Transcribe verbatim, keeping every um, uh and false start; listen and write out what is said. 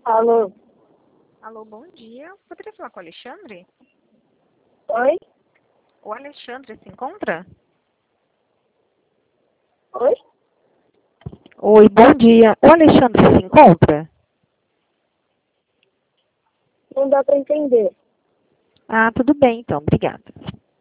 Alô? Alô, bom dia. Poderia falar com o Alexandre? Oi? O Alexandre se encontra? Oi? Oi, bom dia. O Alexandre se encontra? Não dá pra entender. Ah, tudo bem então, obrigada.